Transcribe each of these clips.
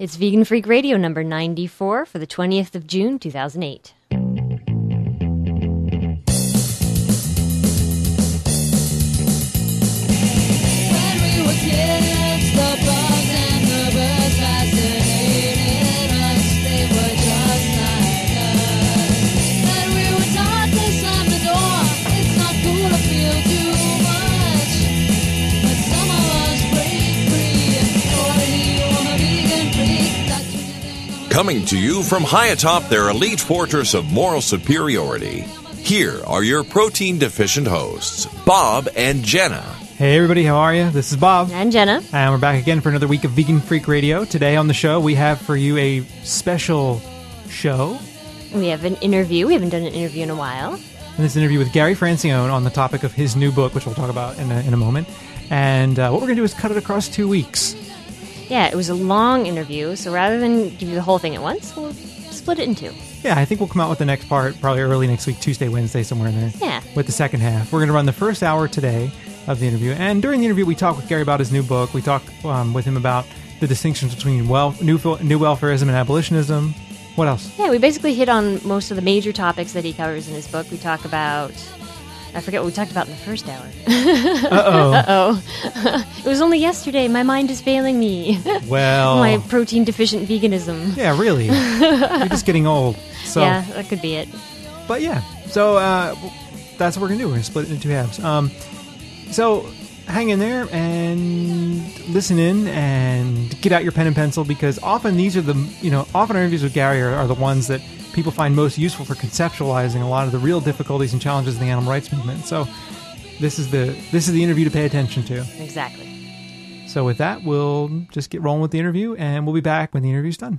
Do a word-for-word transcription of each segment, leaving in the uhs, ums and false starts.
It's Vegan Freak Radio number ninety-four for the twentieth of June, two thousand eight. Coming to you from high atop their elite fortress of moral superiority, here are your protein-deficient hosts, Bob and Jenna. Hey everybody, how are you? This is Bob. And Jenna. And we're back again for another week of Vegan Freak Radio. Today on the show, we have for you a special show. We have an interview. We haven't done an interview in a while. And this interview with Gary Francione on the topic of his new book, which we'll talk about in a, in a moment. And uh, what we're going to do is cut it across two weeks. Yeah, it was a long interview, so rather than give you the whole thing at once, we'll split it in two. Yeah, I think we'll come out with the next part probably early next week, Tuesday, Wednesday, somewhere in there. Yeah. With the second half. We're going to run the first hour today of the interview. And during the interview, we talk with Gary about his new book. We talk um, with him about the distinctions between wel- new, new welfarism and abolitionism. What else? Yeah, we basically hit on most of the major topics that he covers in his book. We talk about... I forget what we talked about in the first hour. Uh-oh. Uh-oh. It was only yesterday. My mind is failing me. Well... My protein-deficient veganism. Yeah, really. You're just getting old. So. Yeah, that could be it. But yeah, so uh, that's what we're going to do. We're going to split it into two halves. Um, so hang in there and listen in and get out your pen and pencil, because often these are the, you know, often our interviews with Gary are, are the ones that people find most useful for conceptualizing a lot of the real difficulties and challenges in the animal rights movement. So this is the this is the interview to pay attention to. Exactly. So with that, we'll just get rolling with the interview, and we'll be back when the interview's done.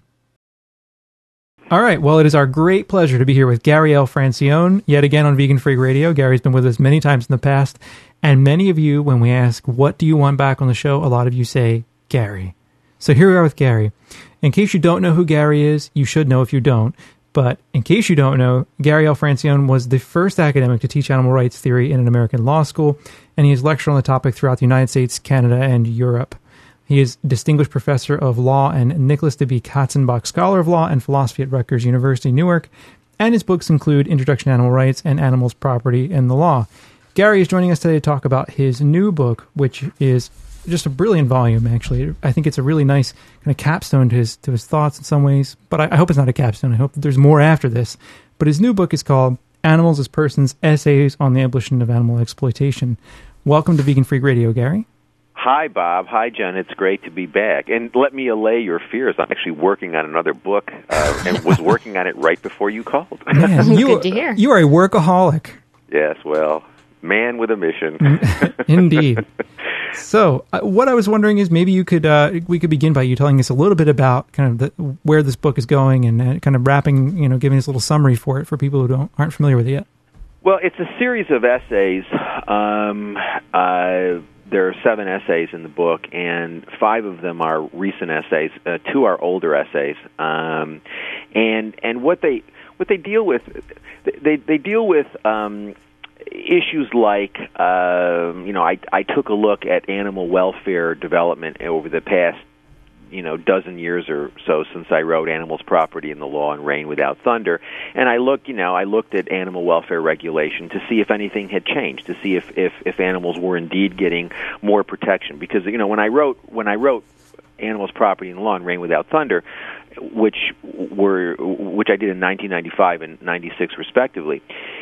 All right. Well, it is our great pleasure to be here with Gary L. Francione, yet again on Vegan Freak Radio. Gary's been with us many times in the past, and many of you, when we ask, what do you want back on the show, a lot of you say, Gary. So here we are with Gary. In case you don't know who Gary is, you should know if you don't. But in case you don't know, Gary L. Francione was the first academic to teach animal rights theory in an American law school, and he has lectured on the topic throughout the United States, Canada, and Europe. He is Distinguished Professor of Law and Nicholas D B Katzenbach Scholar of Law and Philosophy at Rutgers University, Newark, and his books include Introduction to Animal Rights and Animals, Property, and the Law. Gary is joining us today to talk about his new book, which is just a brilliant volume, actually. I think it's a really nice kind of capstone to his to his thoughts in some ways, but I, I hope it's not a capstone. I hope that there's more after this. But his new book is called Animals as Persons, Essays on the Abolition of Animal Exploitation. Welcome to Vegan Freak Radio, Gary. Hi, Bob. Hi, Jen. It's great to be back. And let me allay your fears. I'm actually working on another book uh, and was working on it right before you called. Man, you, Good to hear. You are a workaholic. Yes, well, man with a mission. Indeed. So, uh, what I was wondering is maybe you could uh, we could begin by you telling us a little bit about kind of the, where this book is going, and uh, kind of wrapping, you know, giving us a little summary for it for people who don't aren't familiar with it yet. Well, it's a series of essays. Um, uh, there are seven essays in the book, and five of them are recent essays. Uh, two are older essays, um, and and what they what they deal with, they they deal with. Um, Issues like, uh, you know, I, I took a look at animal welfare development over the past, you know, dozen years or so since I wrote Animals, Property, and the Law and Rain Without Thunder, and I looked, you know, I looked at animal welfare regulation to see if anything had changed, to see if, if, if animals were indeed getting more protection, because, you know, when I wrote when I wrote Animals, Property, and the Law and Rain Without Thunder, which were which I did in nineteen ninety-five and ninety-six respectively,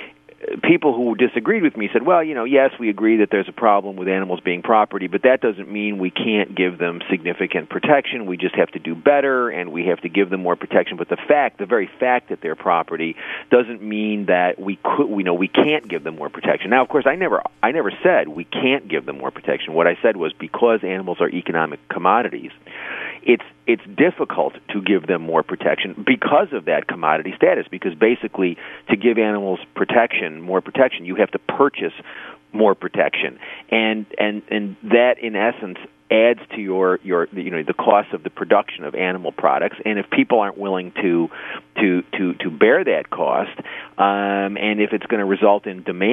people who disagreed with me said, well, you know, yes, we agree that there's a problem with animals being property, but that doesn't mean we can't give them significant protection. We just have to do better, and we have to give them more protection. But the fact, the very fact that they're property doesn't mean that we could, you know, we can't give them more protection. Now, of course, I never, I never said we can't give them more protection. What I said was because animals are economic commodities, it's it's difficult to give them more protection because of that commodity status, because basically to give animals protection, more protection, you have to purchase more protection. And and and that in essence adds to your, your you know the cost of the production of animal products. And if people aren't willing to to to, to bear that cost, um, and if it's going to result in demand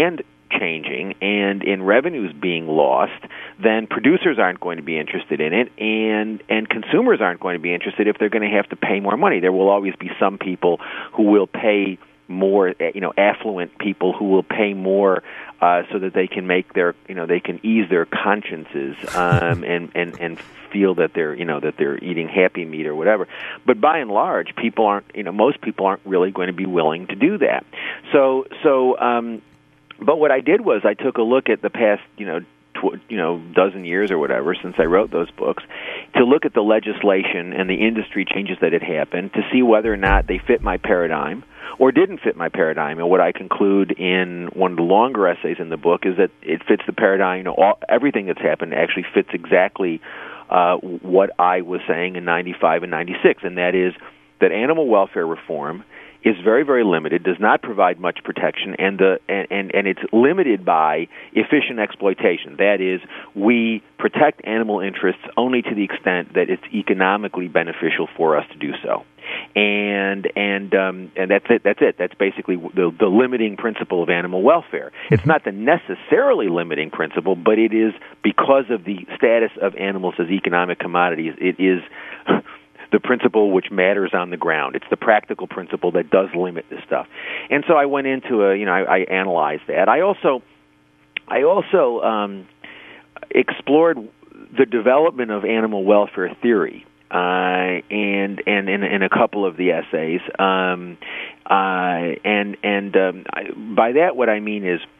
changing and in revenues being lost, then producers aren't going to be interested in it, and and consumers aren't going to be interested if they're going to have to pay more money. There will always be some people who will pay more, you know, affluent people who will pay more uh, so that they can make their, you know, they can ease their consciences um, and and and feel that they're, you know, that they're eating Happy Meat or whatever. But by and large, people aren't, you know, most people aren't really going to be willing to do that. So so. Um, But what I did was I took a look at the past, you know, tw- you know, dozen years or whatever since I wrote those books, to look at the legislation and the industry changes that had happened to see whether or not they fit my paradigm or didn't fit my paradigm. And what I conclude in one of the longer essays in the book is that it fits the paradigm. You know, all, everything that's happened actually fits exactly uh, what I was saying in ninety-five and ninety-six, and that is that animal welfare reform is very, very limited, does not provide much protection, and the and, and, and it's limited by efficient exploitation. That is, we protect animal interests only to the extent that it's economically beneficial for us to do so. And and um, and that's it. That's it. That's basically the, the limiting principle of animal welfare. It's not the necessarily limiting principle, but it is, because of the status of animals as economic commodities, it is the principle which matters on the ground. It's the practical principle that does limit this stuff. And so I went into a, you know, I, I analyzed that. I also, I also um, explored the development of animal welfare theory, uh, and and in, in a couple of the essays. Um, uh, and and um, I, by that, what I mean is,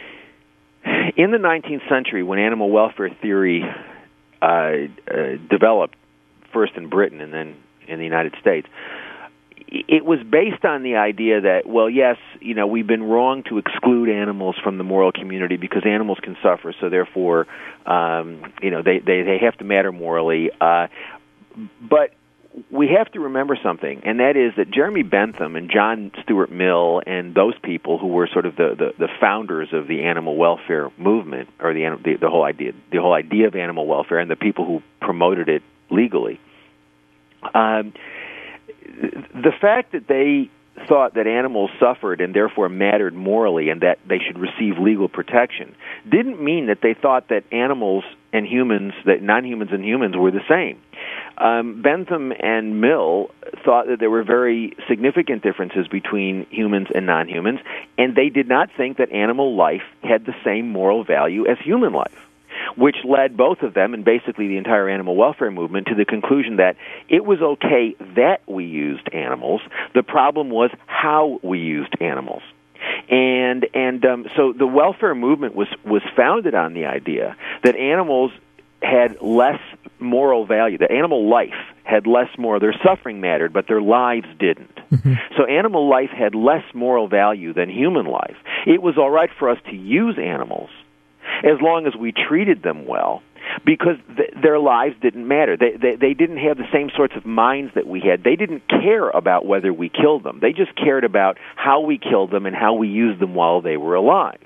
in the nineteenth century, when animal welfare theory uh, uh, developed, first in Britain and then in the United States, it was based on the idea that, well, yes, you know, we've been wrong to exclude animals from the moral community because animals can suffer, so therefore, um, you know, they, they, they have to matter morally. Uh, but we have to remember something, and that is that Jeremy Bentham and John Stuart Mill and those people who were sort of the, the, the founders of the animal welfare movement, or the, the the whole idea the whole idea of animal welfare, and the people who promoted it legally, um, the fact that they thought that animals suffered and therefore mattered morally and that they should receive legal protection didn't mean that they thought that animals and humans, that non-humans and humans were the same. Um, Bentham and Mill thought that there were very significant differences between humans and non-humans, and they did not think that animal life had the same moral value as human life, which led both of them, and basically the entire animal welfare movement, to the conclusion that it was okay that we used animals. The problem was how we used animals. And and um, so the welfare movement was, was founded on the idea that animals had less moral value, that animal life had less moral. Their suffering mattered, but their lives didn't. Mm-hmm. So animal life had less moral value than human life. It was all right for us to use animals as long as we treated them well, because th- their lives didn't matter. They, they they didn't have the same sorts of minds that we had. They didn't care about whether we killed them. They just cared about how we killed them and how we used them while they were alive.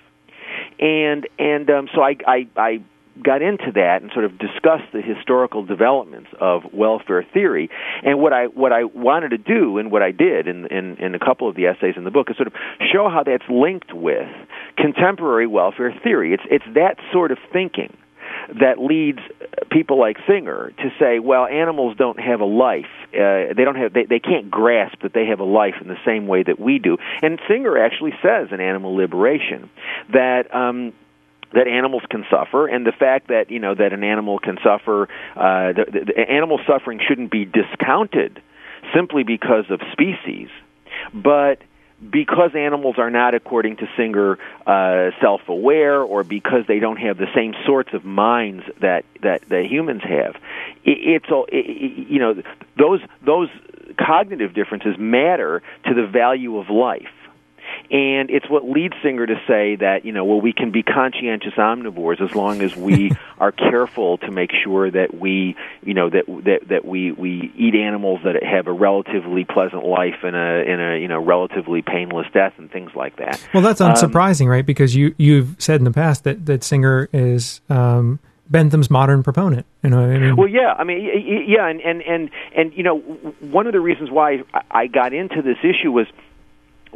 And and um, so I, I I got into that and sort of discussed the historical developments of welfare theory. And what I what I wanted to do, and what I did in, in, in a couple of the essays in the book, is sort of show how that's linked with contemporary welfare theory. It's it's that sort of thinking that leads people like Singer to say, well, animals don't have a life. Uh, they don't have. They, they can't grasp that they have a life in the same way that we do. And Singer actually says in Animal Liberation that Um, that animals can suffer, and the fact that, you know, that an animal can suffer, uh, the, the, the animal suffering shouldn't be discounted simply because of species, but because animals are not, according to Singer, uh, self-aware, or because they don't have the same sorts of minds that that, that humans have. It, it's all, it, you know, those those cognitive differences matter to the value of life. And it's what leads Singer to say that, you know, well, we can be conscientious omnivores as long as we are careful to make sure that we, you know, that that that we, we eat animals that have a relatively pleasant life and a in a you know relatively painless death and things like that. Well, that's unsurprising, um, right? Because you you've said in the past that that Singer is Um Bentham's modern proponent, you know. I mean, well, yeah, I mean, yeah, and and and and you know, one of the reasons why I got into this issue was,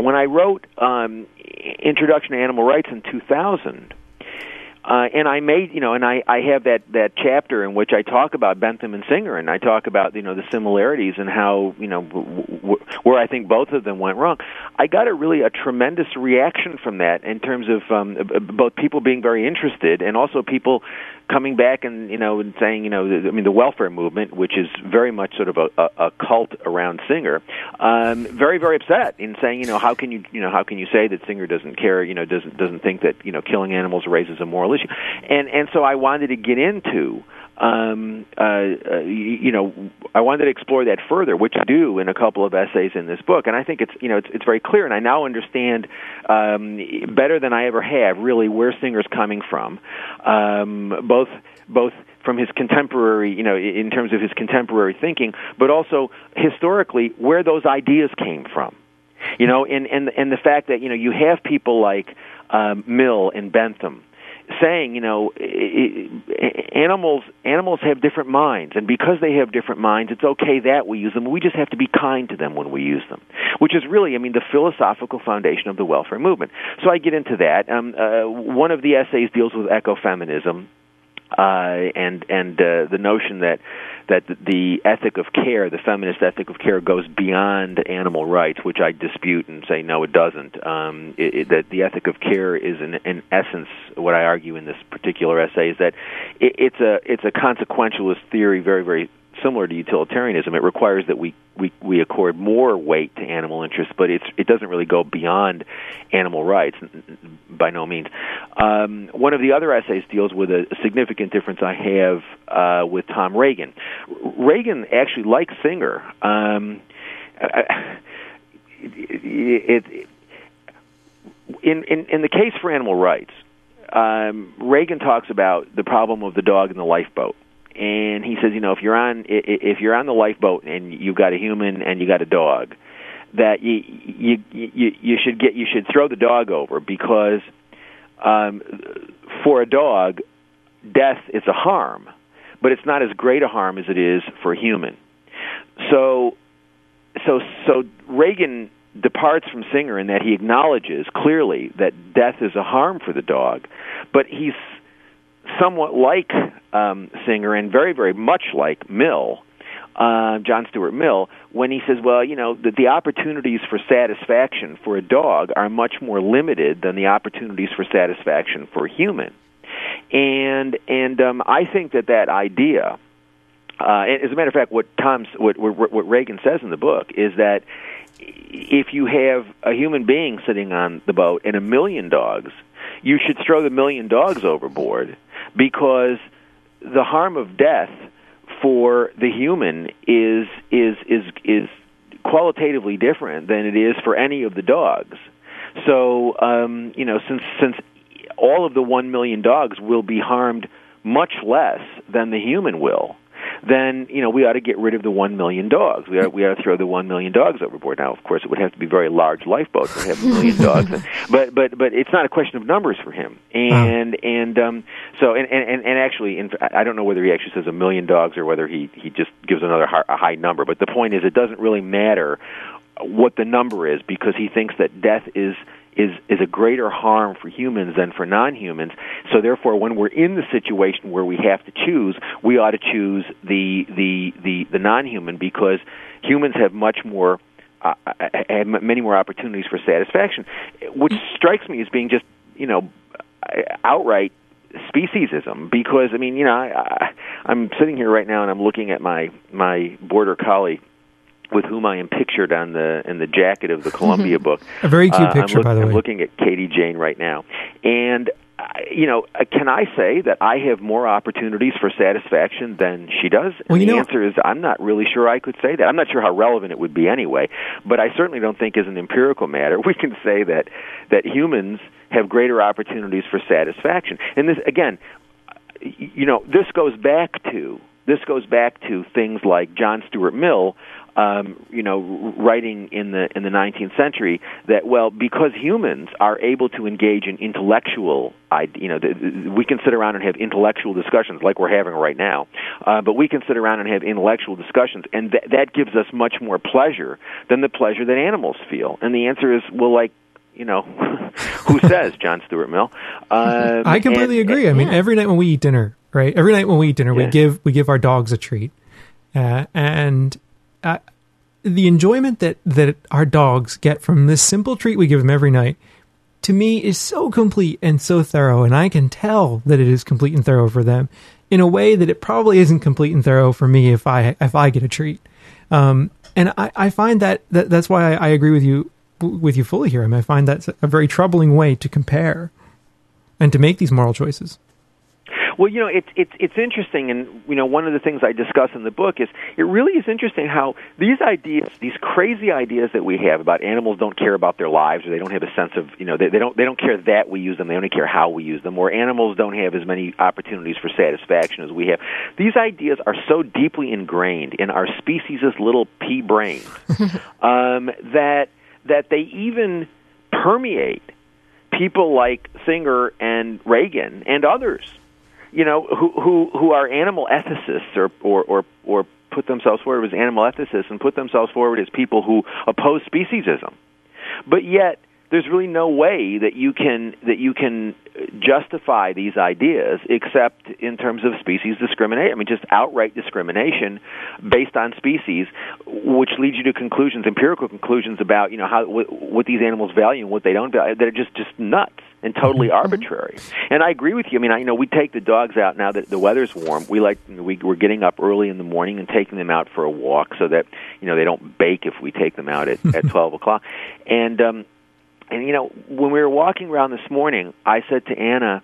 when I wrote um, Introduction to Animal Rights in two thousand, uh, and I made, you know, and I, I have that, that chapter in which I talk about Bentham and Singer, and I talk about, you know, the similarities and how, you know, w- w- where I think both of them went wrong. I got a really a tremendous reaction from that in terms of um, both people being very interested and also people coming back and, you know, and saying, you know, I mean, the welfare movement, which is very much sort of a, a, a cult around Singer, um, very, very upset in saying, you know, how can you, you know, how can you say that Singer doesn't care, you know, doesn't doesn't think that, you know, killing animals raises a moral issue, and and so I wanted to get into. Um, uh, uh, you know, I wanted to explore that further, which I do in a couple of essays in this book, and I think it's, you know, it's, it's very clear, and I now understand um, better than I ever have, really, where Singer's coming from, um, both both from his contemporary, you know, in terms of his contemporary thinking, but also historically where those ideas came from. You know, and and and the fact that, you know, you have people like um, Mill and Bentham saying, you know, animals animals have different minds, and because they have different minds, it's okay that we use them. We just have to be kind to them when we use them, which is really, I mean, the philosophical foundation of the welfare movement. So I get into that. Um, uh, one of the essays deals with ecofeminism. Uh, and and uh, the notion that that the ethic of care, the feminist ethic of care, goes beyond animal rights, which I dispute and say no, it doesn't. Um, it, it, that the ethic of care is, in, in essence, what I argue in this particular essay is that it, it's a it's a consequentialist theory, very very similar to utilitarianism. It requires that we, we, we accord more weight to animal interests, but it's it doesn't really go beyond animal rights, by no means. Um, one of the other essays deals with a significant difference I have uh, with Tom Reagan. Reagan actually, like Singer, um, it, it, in, in, in the case for animal rights, um, Reagan talks about the problem of the dog in the lifeboat. And he says, you know, if you're on if you're on the lifeboat and you've got a human and you got a dog, that you you you, you should get you should throw the dog over, because um, for a dog, death is a harm, but it's not as great a harm as it is for a human. So so so Reagan departs from Singer in that he acknowledges clearly that death is a harm for the dog, but he's somewhat like um, Singer and very, very much like Mill, uh, John Stuart Mill, when he says, well, you know, that the opportunities for satisfaction for a dog are much more limited than the opportunities for satisfaction for a human. And and um, I think that that idea, uh, as a matter of fact, what Tom's, what, what, what Reagan says in the book is that if you have a human being sitting on the boat and a million dogs, you should throw the million dogs overboard, because the harm of death for the human is is is is qualitatively different than it is for any of the dogs. So, um, you know, since since all of the one million dogs will be harmed much less than the human will, then, you know, we ought to get rid of the one million dogs. We ought, we ought to throw the one million dogs overboard. Now, of course, it would have to be very large lifeboats to have a million dogs. But but but it's not a question of numbers for him. And oh. and um, so and, and and actually, in, I don't know whether he actually says a million dogs or whether he he just gives another high, a high number. But the point is, it doesn't really matter what the number is, because he thinks that death is. is is a greater harm for humans than for non-humans. So therefore, when we're in the situation where we have to choose, we ought to choose the the the, the non-human, because humans have much more uh, have many more opportunities for satisfaction, which strikes me as being just, you know, outright speciesism. Because I mean, you know, I, I, I'm sitting here right now and I'm looking at my my border collie, with whom I am pictured on the in the jacket of the Columbia book. A very cute uh, picture, look, by the I'm way. I'm looking at Katie Jane right now. And, uh, you know, can I say that I have more opportunities for satisfaction than she does? And well, you the know, answer is I'm not really sure I could say that. I'm not sure how relevant it would be anyway, but I certainly don't think as an empirical matter we can say that that humans have greater opportunities for satisfaction. And this, again, you know, this goes back to this goes back to things like John Stuart Mill, um, you know, writing in the in the nineteenth century that, well, because humans are able to engage in intellectual, you know, we can sit around and have intellectual discussions like we're having right now, uh, but we can sit around and have intellectual discussions, and th- that gives us much more pleasure than the pleasure that animals feel. And the answer is, well, like, you know, who says, John Stuart Mill? Um, I completely and, agree. I mean, yeah. every night when we eat dinner, right? Every night when we eat dinner, Yeah. we give we give our dogs a treat, uh, and uh, the enjoyment that that our dogs get from this simple treat we give them every night, to me, is so complete and so thorough, and I can tell that it is complete and thorough for them in a way that it probably isn't complete and thorough for me if I if I get a treat. Um, and I, I find that, that that's why I, I agree with you with you fully here. I mean, I find that's a very troubling way to compare and to make these moral choices. Well, you know, it's it's it's interesting, and you know, one of the things I discuss in the book is it really is interesting how these ideas, these crazy ideas that we have about animals don't care about their lives, or they don't have a sense of, you know, they, they don't they don't care that we use them, they only care how we use them, or animals don't have as many opportunities for satisfaction as we have. These ideas are so deeply ingrained in our species' little pea brains um, that that they even permeate people like Singer and Reagan and others, you know, who who, who are animal ethicists or, or, or, or put themselves forward as animal ethicists and put themselves forward as people who oppose speciesism. But yet, there's really no way that you can that you can justify these ideas except in terms of species discrimination. I mean, just outright discrimination based on species, which leads you to conclusions, empirical conclusions about, you know, how what, what these animals value and what they don't value, that are just just nuts and totally mm-hmm. arbitrary. And I agree with you. I mean, I, you know, we take the dogs out now that the weather's warm. We like we, we're getting up early in the morning and taking them out for a walk so that, you know, they don't bake if we take them out at, at twelve o'clock. And um, and you know, when we were walking around this morning, I said to Anna,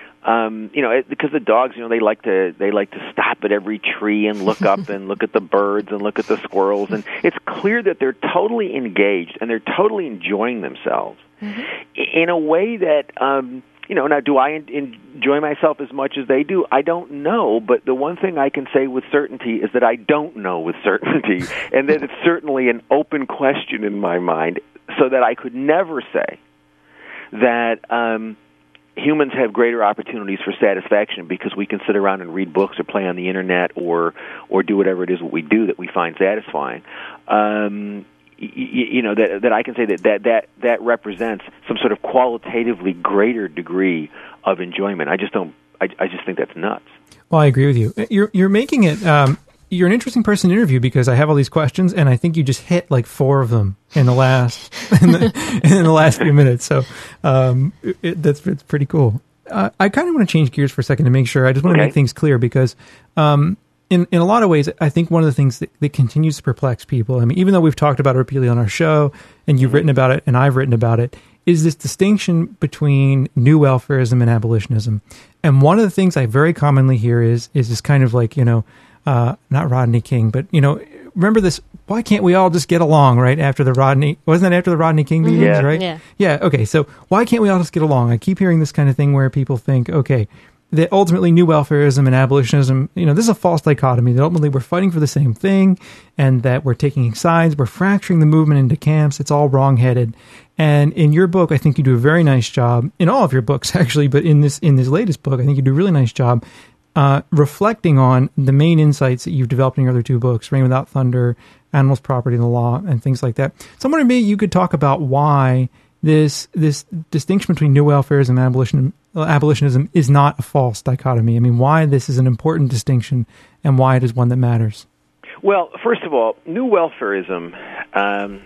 um, you know, it, because the dogs, you know, they like to they like to stop at every tree and look up and look at the birds and look at the squirrels, and it's clear that they're totally engaged and they're totally enjoying themselves. Mm-hmm. In a way that, um, you know, now do I en- enjoy myself as much as they do? I don't know, but the one thing I can say with certainty is that I don't know with certainty, and that it's certainly an open question in my mind, so that I could never say that um, humans have greater opportunities for satisfaction because we can sit around and read books or play on the internet or or do whatever it is what we do that we find satisfying. Um You know, that that I can say that, that that that represents some sort of qualitatively greater degree of enjoyment. I just don't. I, I just think that's nuts. Well, I agree with you. You're you're making it. Um, you're an interesting person to interview because I have all these questions, and I think you just hit like four of them in the last in the, in the last few minutes. So um, it, that's it's pretty cool. Uh, I kind of want to change gears for a second to make sure. I just want to okay. make things clear because. Um, In in a lot of ways, I think one of the things that, that continues to perplex people, I mean, even though we've talked about it repeatedly on our show, and you've written about it, and I've written about it, is this distinction between new welfarism and abolitionism. And one of the things I very commonly hear is is this kind of like, you know, uh, not Rodney King, but, you know, remember this, why can't we all just get along, right, after the Rodney, wasn't that after the Rodney King meetings, yeah. right? Yeah. Yeah, okay, so why can't we all just get along? I keep hearing this kind of thing where people think, okay, that ultimately new welfarism and abolitionism, you know, this is a false dichotomy, that ultimately we're fighting for the same thing and that we're taking sides, we're fracturing the movement into camps, it's all wrong-headed. And in your book, I think you do a very nice job, in all of your books actually, but in this in this latest book, I think you do a really nice job uh, reflecting on the main insights that you've developed in your other two books, Rain Without Thunder, Animals, Property, and the Law, and things like that. So I'm wondering maybe you could talk about why this this distinction between new welfarism and abolition, abolitionism is not a false dichotomy. I mean, why this is an important distinction and why it is one that matters. Well, first of all, new welfarism, um,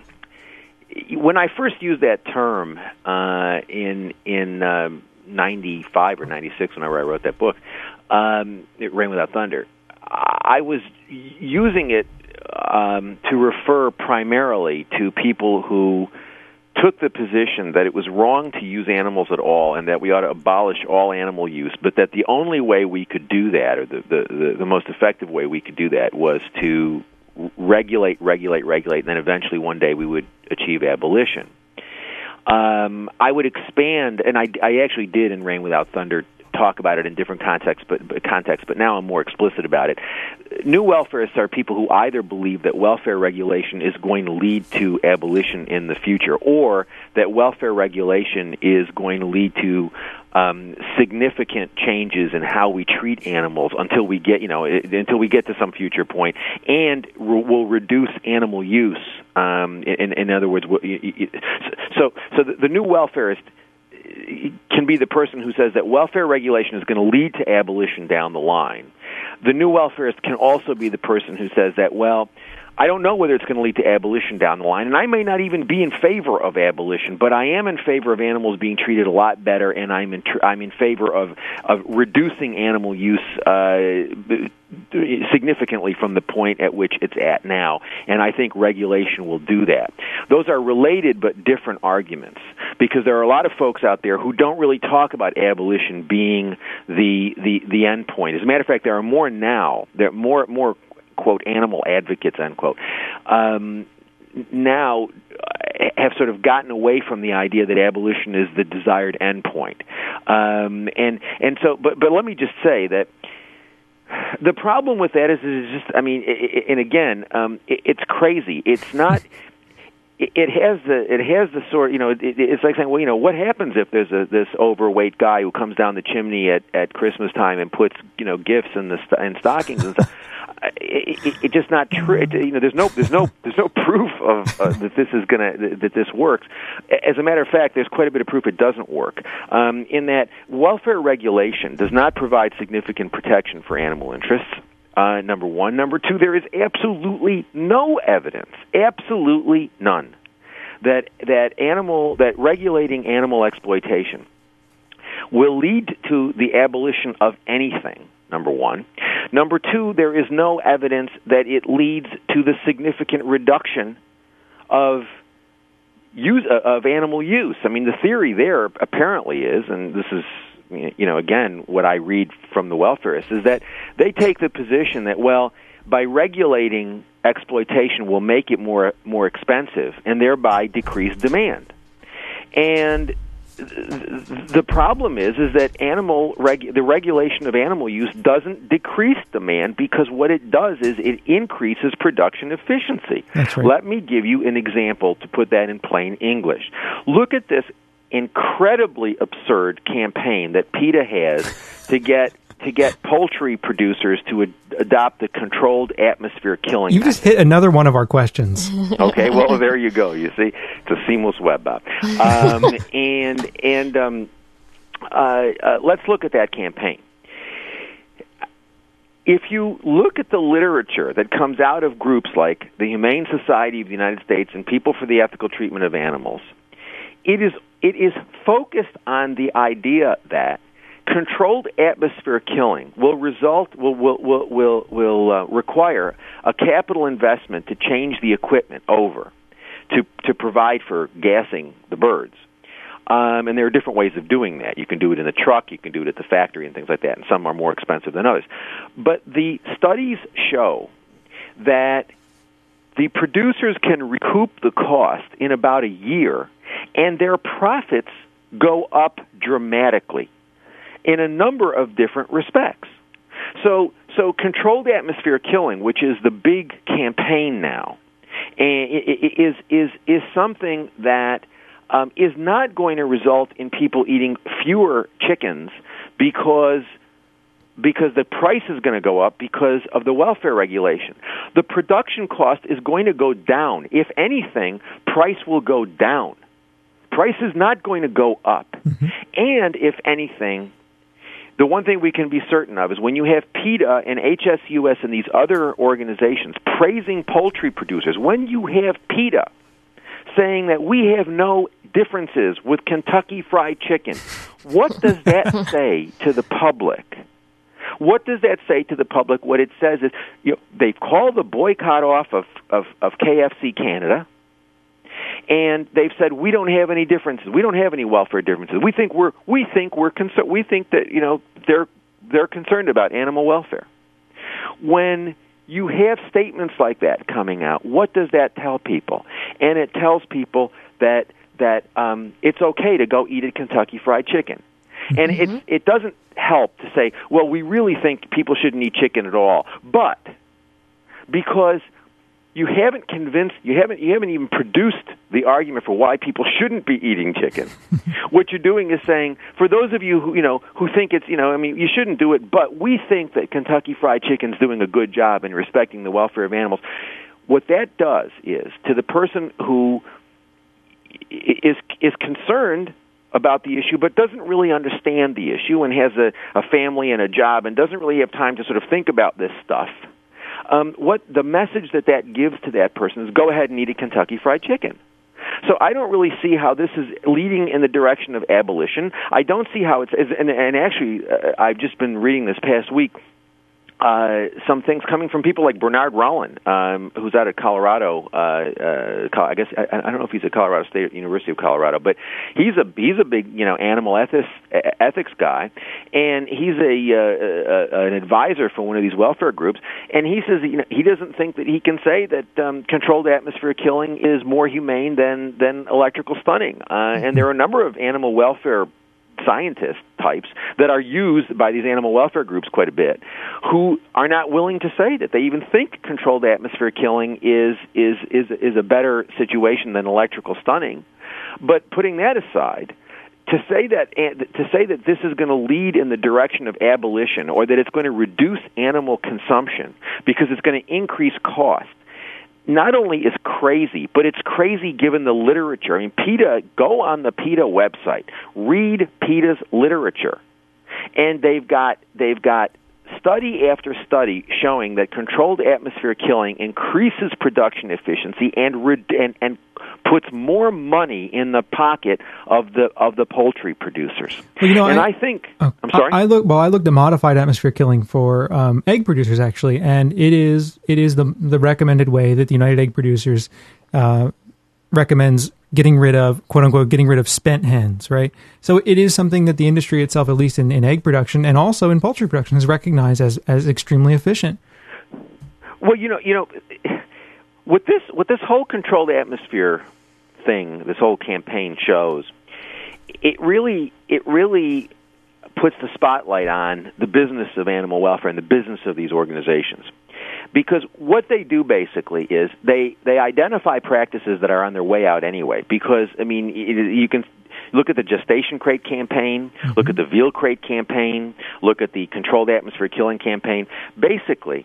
when I first used that term uh, in in um, ninety-five or ninety-six, whenever I wrote that book, um, it Rain Without Thunder, I was using it um, to refer primarily to people who took the position that it was wrong to use animals at all and that we ought to abolish all animal use, but that the only way we could do that, or the, the, the, the most effective way we could do that, was to regulate, regulate, regulate, and then eventually one day we would achieve abolition. Um, I would expand, and I, I actually did in Rain Without Thunder, talk about it in different contexts, but, but contexts, but now I'm more explicit about it. New welfarists are people who either believe that welfare regulation is going to lead to abolition in the future, or that welfare regulation is going to lead to um, significant changes in how we treat animals until we get, you know, until we get to some future point, and re- will reduce animal use. Um, in, in other words, so so the, the new welfarist can be the person who says that welfare regulation is going to lead to abolition down the line. The new welfarist can also be the person who says that, well, I don't know whether it's going to lead to abolition down the line, and I may not even be in favor of abolition, but I am in favor of animals being treated a lot better, and I'm in tr- I'm in favor of of reducing animal use uh, significantly from the point at which it's at now, and I think regulation will do that. Those are related but different arguments, because there are a lot of folks out there who don't really talk about abolition being the the the end point. As a matter of fact, there are more now. There are more more. quote, animal advocates, unquote, um, now have sort of gotten away from the idea that abolition is the desired endpoint. Um, and, and so, but, but let me just say that the problem with that is, is just, I mean, it, it, and again, um, it, it's crazy. It's not... It has the it has the sort, you know, it, it's like saying, well, you know, what happens if there's a this overweight guy who comes down the chimney at, at Christmas time and puts, you know, gifts in the in stockings and stuff. It, it, it's just not true. It, you know, there's no there's no there's no proof of uh, that this is gonna that this works. As a matter of fact, there's quite a bit of proof it doesn't work. Um, in that welfare regulation does not provide significant protection for animal interests. Uh, number one. Number two, there is absolutely no evidence, absolutely none, that that animal that regulating animal exploitation will lead to the abolition of anything. Number one. Number two, there is no evidence that it leads to the significant reduction of use of animal use. I mean, the theory there apparently is, and this is, you know, again, what I read from the welfarists, is that they take the position that, well, by regulating exploitation will make it more more expensive and thereby decrease demand. And the problem is is that animal reg- the regulation of animal use doesn't decrease demand, because what it does is it increases production efficiency. That's right. Let me give you an example to put that in plain English. Look at this incredibly absurd campaign that PETA has to get to get poultry producers to ad- adopt the controlled atmosphere killing You method. just hit another one of our questions. Okay, well, there you go. You see, it's a seamless web, Bob. Um, and and um, uh, uh, let's look at that campaign. If you look at the literature that comes out of groups like the Humane Society of the United States and People for the Ethical Treatment of Animals, it is it is focused on the idea that controlled atmosphere killing will result will will will will, will uh, require a capital investment to change the equipment over to to provide for gassing the birds. Um, and there are different ways of doing that. You can do it in the truck, you can do it at the factory, and things like that. And some are more expensive than others. But the studies show that the producers can recoup the cost in about a year, and their profits go up dramatically in a number of different respects. So, so controlled atmosphere killing, which is the big campaign now, is is is something that um, is not going to result in people eating fewer chickens because because the price is going to go up because of the welfare regulation. The production cost is going to go down. If anything, price will go down. Price is not going to go up. Mm-hmm. And if anything, the one thing we can be certain of is when you have PETA and H S U S and these other organizations praising poultry producers, when you have PETA saying that we have no differences with Kentucky Fried Chicken, what does that say to the public? What does that say to the public? What it says is, you know, they've called the boycott off of, of, of K F C Canada, and they've said we don't have any differences. We don't have any welfare differences. We think we're we think we're concerned. We think that you know they're they're concerned about animal welfare. When you have statements like that coming out, what does that tell people? And it tells people that that um, it's okay to go eat a Kentucky Fried Chicken. Mm-hmm. And it it doesn't help to say, well, we really think people shouldn't eat chicken at all, but because you haven't convinced, you haven't, you haven't even produced the argument for why people shouldn't be eating chicken. What you're doing is saying, for those of you who, you know, who think it's, you know, I mean, you shouldn't do it, but we think that Kentucky Fried Chicken's doing a good job in respecting the welfare of animals. What that does is, to the person who is is concerned about the issue but doesn't really understand the issue and has a, a family and a job and doesn't really have time to sort of think about this stuff, Um, what the message that that gives to that person is, go ahead and eat a Kentucky Fried Chicken. So I don't really see how this is leading in the direction of abolition. I don't see how it's, and, and actually, uh, I've just been reading this past week uh, some things coming from people like Bernard Rollin, um, who's out of Colorado. Uh, uh, I guess I, I don't know if he's at Colorado State University of Colorado, but he's a he's a big you know animal ethics ethics guy, and he's a, uh, a an advisor for one of these welfare groups. And he says you know, he doesn't think that he can say that um, controlled atmosphere killing is more humane than than electrical stunning. Uh, and there are a number of animal welfare scientist types that are used by these animal welfare groups quite a bit, who are not willing to say that they even think controlled atmosphere killing is is is is a better situation than electrical stunning. But putting that aside, to say that to say that this is going to lead in the direction of abolition, or that it's going to reduce animal consumption because it's going to increase cost, not only is crazy, but it's crazy given the literature. I mean, PETA, go on the PETA website, read PETA's literature, and they've got they've got study after study showing that controlled atmosphere killing increases production efficiency and and, and puts more money in the pocket of the of the poultry producers. Well, you know, and I, I think oh, I'm sorry. I, I look well. I looked at modified atmosphere killing for um, egg producers actually, and it is it is the the recommended way that the United Egg Producers uh, recommends getting rid of, quote unquote, getting rid of spent hens, right? So it is something that the industry itself, at least in, in egg production and also in poultry production, has recognized as as extremely efficient. Well, you know, you know, what this what this whole controlled atmosphere thing, this whole campaign shows, it really it really puts the spotlight on the business of animal welfare and the business of these organizations. Because what they do basically is they, they identify practices that are on their way out anyway. Because, I mean, you can look at the gestation crate campaign, mm-hmm. look at the veal crate campaign, look at the controlled atmosphere killing campaign. Basically,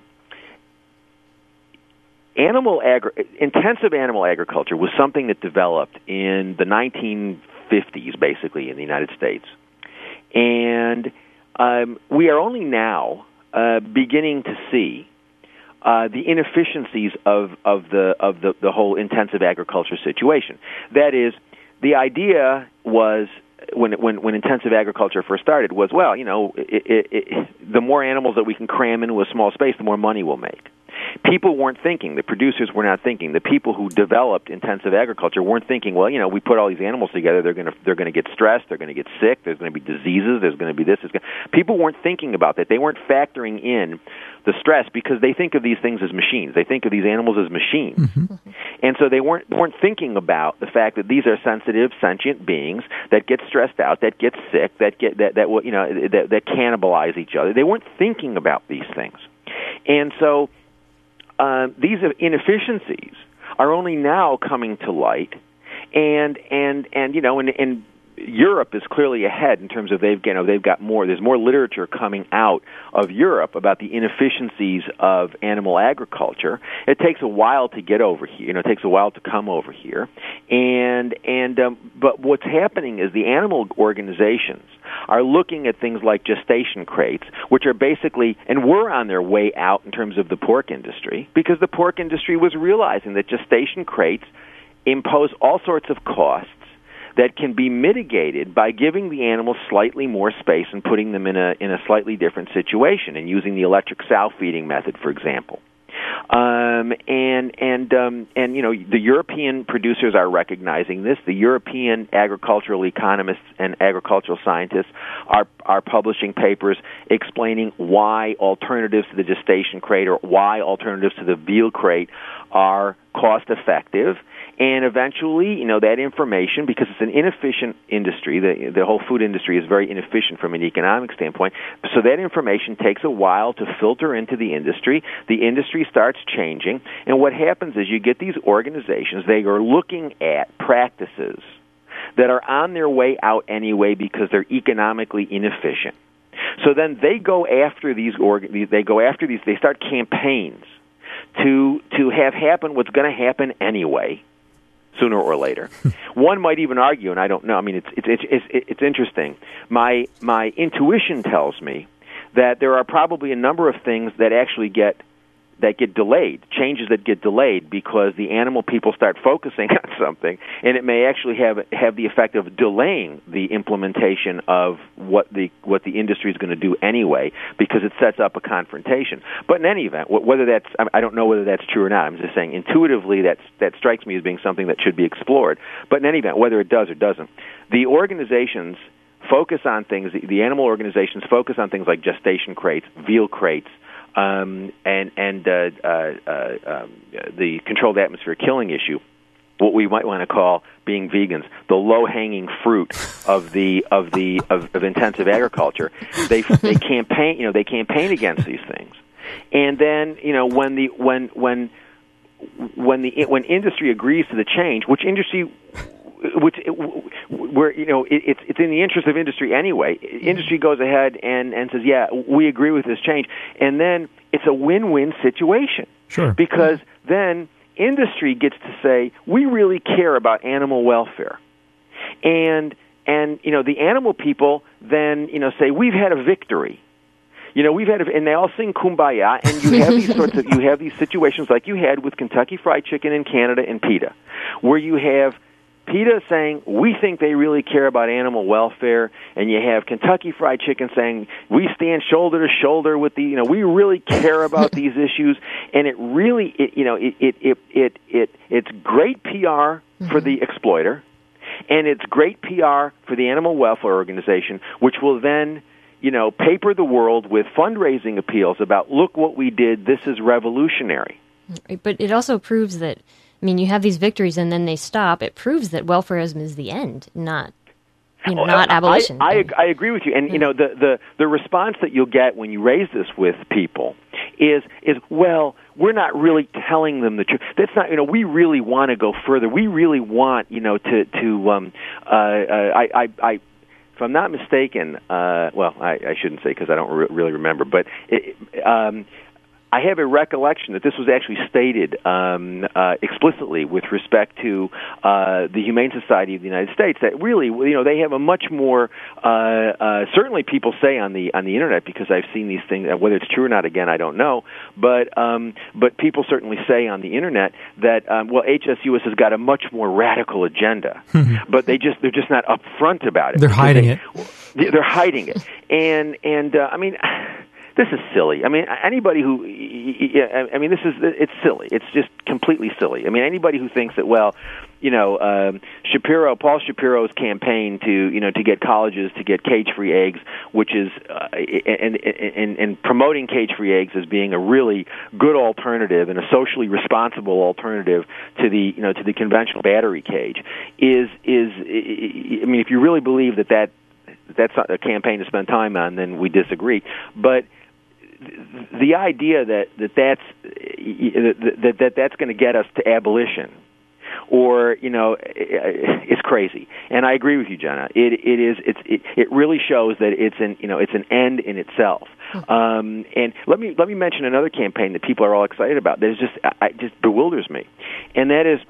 animal agri- intensive animal agriculture was something that developed in the nineteen fifties, basically, in the United States. And um, we are only now uh, beginning to see Uh, the inefficiencies of, of the of the, the whole intensive agriculture situation. That is, the idea was when when when intensive agriculture first started was, well, you know, it, it, it, the more animals that we can cram into a small space, the more money we'll make. People weren't thinking. The producers were not thinking. The people who developed intensive agriculture weren't thinking, well, you know, we put all these animals together, they're going to they're going to get stressed, they're going to get sick, there's going to be diseases, there's going to be this. There's going to... People weren't thinking about that. They weren't factoring in the stress because they think of these things as machines. They think of these animals as machines. Mm-hmm. And so they weren't weren't thinking about the fact that these are sensitive, sentient beings that get stressed out, that get sick, that get that that you know that, that cannibalize each other. They weren't thinking about these things. And so Uh, these inefficiencies are only now coming to light, and and and you know, and, and Europe is clearly ahead in terms of they've you know they've got more. There's more literature coming out of Europe about the inefficiencies of animal agriculture. It takes a while to get over here. You know, it takes a while to come over here, and and um, but what's happening is the animal organizations are looking at things like gestation crates, which are basically, and were on their way out in terms of the pork industry, because the pork industry was realizing that gestation crates impose all sorts of costs that can be mitigated by giving the animals slightly more space and putting them in a in a slightly different situation, and using the electric sow feeding method, for example. Um, and and um, and you know the European producers are recognizing this. The European agricultural economists and agricultural scientists are are publishing papers explaining why alternatives to the gestation crate or why alternatives to the veal crate are cost effective, And eventually, you know, that information, because it's an inefficient industry, the, the whole food industry is very inefficient from an economic standpoint, so that information takes a while to filter into the industry. The industry starts changing, and what happens is you get these organizations, they are looking at practices that are on their way out anyway because they're economically inefficient. So then they go after these, org- they go after these, they start campaigns to to have happen what's going to happen anyway, sooner or later. One might even argue, and I don't know. I mean, it's it's it's it's, it's interesting. My my intuition tells me that there are probably a number of things that actually get that get delayed, changes that get delayed because the animal people start focusing on something, and it may actually have have the effect of delaying the implementation of what the what the industry is going to do anyway, because it sets up a confrontation. But in any event, whether that's I don't know whether that's true or not. I'm just saying intuitively that's that strikes me as being something that should be explored. But in any event, whether it does or doesn't, the organizations focus on things. The animal organizations focus on things like gestation crates, veal crates. Um, and and uh, uh, uh, um, the controlled atmosphere killing issue, what we might want to call being vegans, the low-hanging fruit of the of the of, of intensive agriculture. They they campaign, you know, they campaign against these things, and then you know when the when when when the when industry agrees to the change, which industry. Which, where you know, it, it's it's in the interest of industry anyway. Industry goes ahead and, and says, "Yeah, we agree with this change," and then it's a win-win situation. Sure. Because then industry gets to say, "We really care about animal welfare," and and you know, the animal people then you know say, "We've had a victory." You know, we've had, a, and they all sing "Kumbaya," and you have these sorts of, you have these situations like you had with Kentucky Fried Chicken in Canada and PETA, where you have PETA saying, we think they really care about animal welfare, and you have Kentucky Fried Chicken saying, we stand shoulder to shoulder with the, you know, we really care about these issues, and it really, it, you know, it, it, it, it, it, it's great P R mm-hmm. for the exploiter, and it's great P R for the animal welfare organization, which will then, you know, paper the world with fundraising appeals about, look what we did, this is revolutionary. But it also proves that, I mean, you have these victories and then they stop. It proves that welfarism is the end, not you know, not I, abolition. I, I, I agree with you. And, yeah. you know, the, the, the response that you'll get when you raise this with people is, is well, we're not really telling them the truth. That's not, you know, we really want to go further. We really want, you know, to, to um, uh, uh, I, I, I if I'm not mistaken, uh, well, I, I shouldn't say because I don't re- really remember, but it, um, I have a recollection that this was actually stated um, uh, explicitly with respect to uh, the Humane Society of the United States. That really, you know, they have a much more. Uh, uh, certainly, people say on the on the internet, because I've seen these things. Whether it's true or not, again, I don't know. But um, but people certainly say on the internet that um, well, H S U S has got a much more radical agenda, but they just they're just not upfront about it. They're hiding they, it. They're hiding it, and and uh, I mean. This is silly. I mean, anybody who, I mean, this is, it's silly. It's just completely silly. I mean, anybody who thinks that, well, you know, um, Shapiro, Paul Shapiro's campaign to, you know, to get colleges to get cage-free eggs, which is, uh, and, and, and promoting cage-free eggs as being a really good alternative and a socially responsible alternative to the, you know, to the conventional battery cage, is, is, I mean, if you really believe that that, that's not a campaign to spend time on, then we disagree. But the idea that, that that's that, that that's going to get us to abolition, or you know, is crazy. And I agree with you, Jenna. It it is it's it, it really shows that it's an you know it's an end in itself. Um, and let me let me mention another campaign that people are all excited about. That is just I, just bewilders me, and that is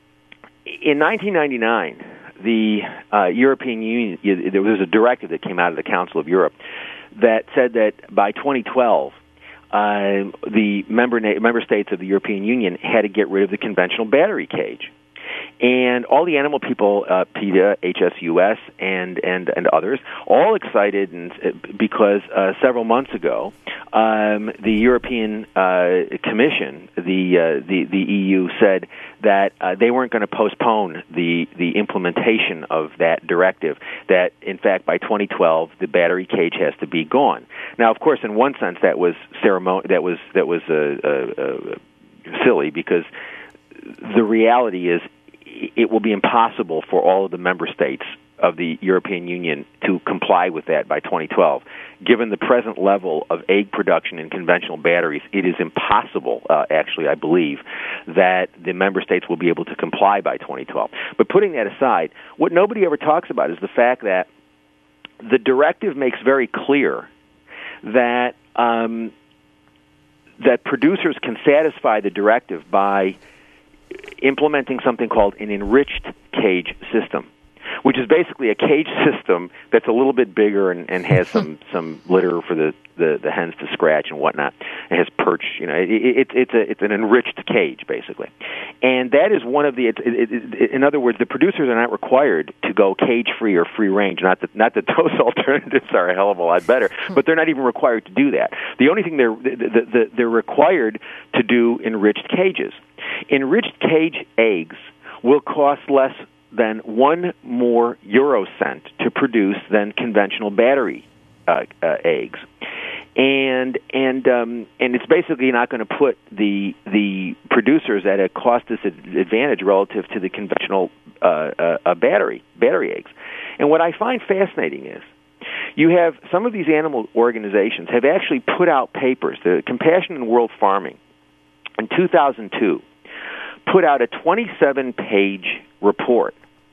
in nineteen ninety-nine. The uh, European Union, there was a directive that came out of the Council of Europe that said that by twenty twelve, uh, the member na- member states of the European Union had to get rid of the conventional battery cage. And all the animal people, uh, PETA, H S U S, and, and, and others, all excited and, uh, because uh, several months ago, um, the European uh, Commission, the, uh, the the E U, said that uh, they weren't going to postpone the, the implementation of that directive, that, in fact, by twenty twelve, the battery cage has to be gone. Now, of course, in one sense, that was ceremon- that was, that was uh, uh, uh, silly, because the reality is, it will be impossible for all of the member states of the European Union to comply with that by twenty twelve. Given the present level of egg production in conventional batteries, it is impossible, uh, actually, I believe, that the member states will be able to comply by twenty twelve. But putting that aside, what nobody ever talks about is the fact that the directive makes very clear that um, that producers can satisfy the directive by implementing something called an enriched cage system, which is basically a cage system that's a little bit bigger and, and has some, some litter for the, the, the hens to scratch and whatnot. It has perch, you know, it, it, it's a it's an enriched cage basically, and that is one of the. It, it, it, in other words, the producers are not required to go cage free or free range. Not that not that those alternatives are a hell of a lot better, but they're not even required to do that. The only thing they're the, the, the, they're required to do enriched cages. Enriched cage eggs will cost less than one more euro cent to produce than conventional battery uh, uh, eggs, and and um, and it's basically not going to put the the producers at a cost disadvantage relative to the conventional uh, uh, uh, battery battery eggs. And what I find fascinating is you have some of these animal organizations have actually put out papers. The Compassion in World Farming in two thousand two put out a twenty-seven page report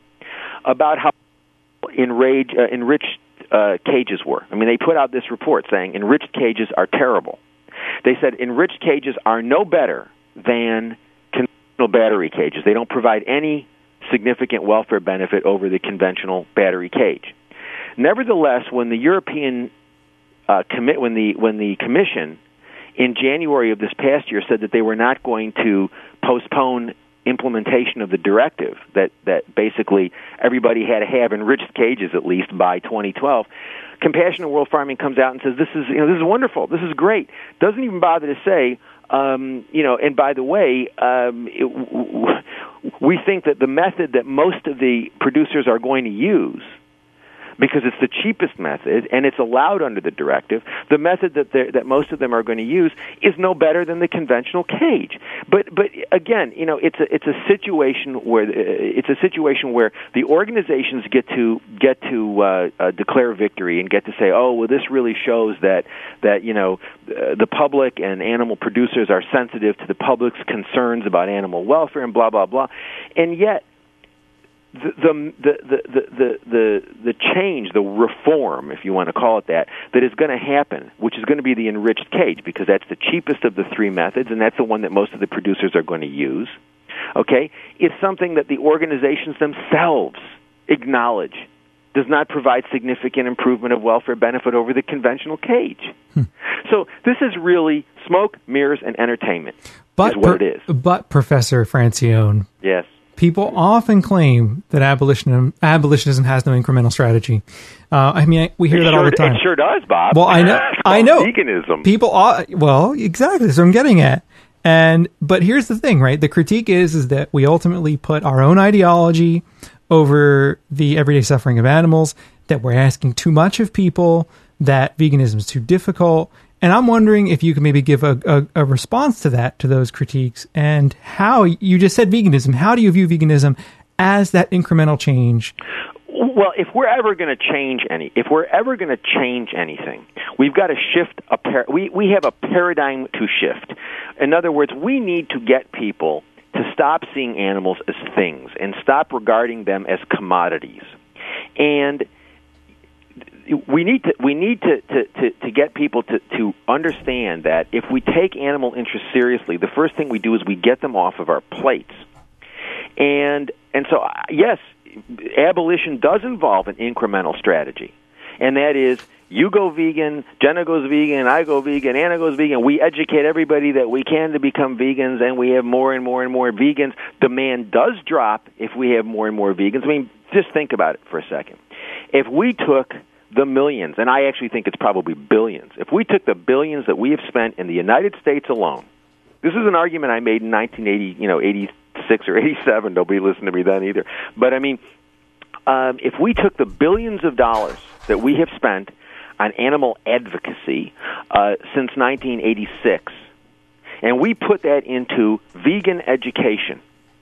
about how enrage, uh, enriched uh, cages were. I mean, they put out this report saying enriched cages are terrible. They said enriched cages are no better than conventional battery cages. They don't provide any significant welfare benefit over the conventional battery cage. Nevertheless, when the European uh, commit, when the when the Commission in January of this past year said that they were not going to postpone implementation of the directive, that, that basically everybody had to have enriched cages at least by twenty twelve, Compassion in World Farming comes out and says this is you know this is wonderful, this is great. Doesn't even bother to say um, you know. And by the way, um, it, w- we think that the method that most of the producers are going to use, because it's the cheapest method and it's allowed under the directive, the method that that most of them are going to use is no better than the conventional cage. But but again, you know, it's a it's a situation where it's a situation where the organizations get to get to uh, uh, declare victory and get to say, oh, well, this really shows that that you know uh, the public and animal producers are sensitive to the public's concerns about animal welfare and blah blah blah, and yet. The the, the, the, the, the the change, the reform, if you want to call it that, that is going to happen, which is going to be the enriched cage, because that's the cheapest of the three methods, and that's the one that most of the producers are going to use, okay, is something that the organizations themselves acknowledge does not provide significant improvement of welfare benefit over the conventional cage. Hmm. So this is really smoke, mirrors, and entertainment but is what per, it is. But, Professor Francione... Yes. People often claim that abolitionism, abolitionism has no incremental strategy. Uh, I mean, we hear it that sure, all the time. It sure does, Bob. Well, I know. I know. Veganism. People, are, well, exactly. That's what I'm getting at. And but here's the thing, right? The critique is is that we ultimately put our own ideology over the everyday suffering of animals. That we're asking too much of people. That veganism is too difficult. And I'm wondering if you could maybe give a, a, a response to that, to those critiques, and how you just said veganism. How do you view veganism as that incremental change? Well, if we're ever going to change any, if we're ever going to change anything, we've got to shift a par- we we have a paradigm to shift. In other words, we need to get people to stop seeing animals as things and stop regarding them as commodities. And we need to we need to, to, to, to get people to, to understand that if we take animal interests seriously, the first thing we do is we get them off of our plates. And and so yes, abolition does involve an incremental strategy, and that is you go vegan, Jenna goes vegan, I go vegan, Anna goes vegan. We educate everybody that we can to become vegans, and we have more and more and more vegans. Demand does drop if we have more and more vegans. I mean, just think about it for a second. If we took the millions, and I actually think it's probably billions, if we took the billions that we have spent in the United States alone, this is an argument I made in nineteen eighty, you know, eighty-six or eighty-seven. Nobody listened to me then either. But I mean, um, if we took the billions of dollars that we have spent on animal advocacy uh, since nineteen eighty-six, and we put that into vegan education,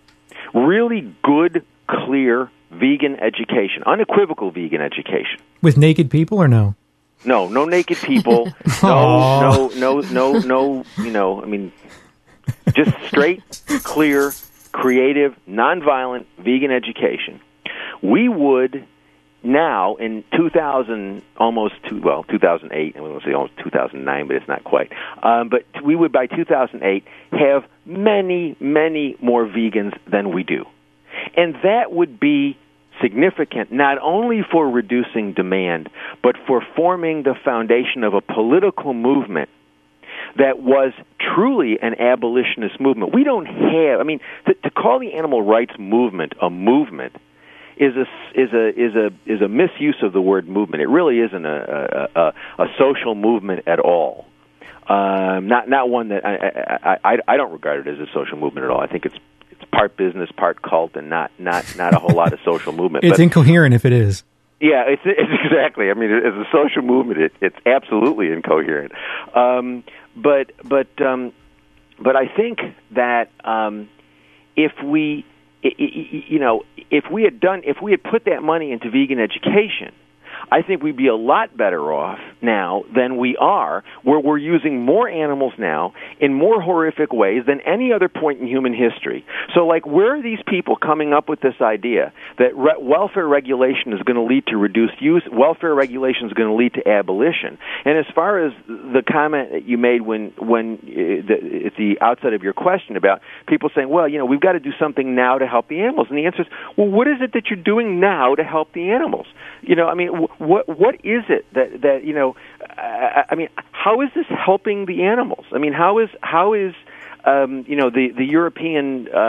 really good, clear vegan education, unequivocal vegan education. With naked people or no? No, no naked people. no, no, no, no, no, you know, I mean, just straight, clear, creative, nonviolent vegan education. We would now, in two thousand, almost, two, well, two thousand eight, I'm going to say almost two thousand nine, but it's not quite. Um, but we would, by two thousand eight, have many, many more vegans than we do. And that would be significant not only for reducing demand, but for forming the foundation of a political movement that was truly an abolitionist movement. We don't have, I mean, to, to call the animal rights movement a movement is a is a is a is a misuse of the word movement. It really isn't a a, a, a social movement at all. Um, not not one that I, I I I don't regard it as a social movement at all. I think it's it's part business, part cult, and not not not a whole lot of social movement. It's but, incoherent if it is. Yeah, it's, it's exactly. I mean, as a social movement, it, it's absolutely incoherent. Um, but but um, but I think that um, if we, you know, if we had done, if we had put that money into vegan education, I think we'd be a lot better off now than we are, where we're using more animals now in more horrific ways than any other point in human history. So, like, where are these people coming up with this idea that re- welfare regulation is going to lead to reduced use, welfare regulation is going to lead to abolition? And as far as the comment that you made when, when uh, the, at the outset of your question about people saying, well, you know, we've got to do something now to help the animals, and the answer is, well, what is it that you're doing now to help the animals? You know, I mean, what what is it that that you know? I, I mean, how is this helping the animals? I mean, how is how is um, you know the the European uh,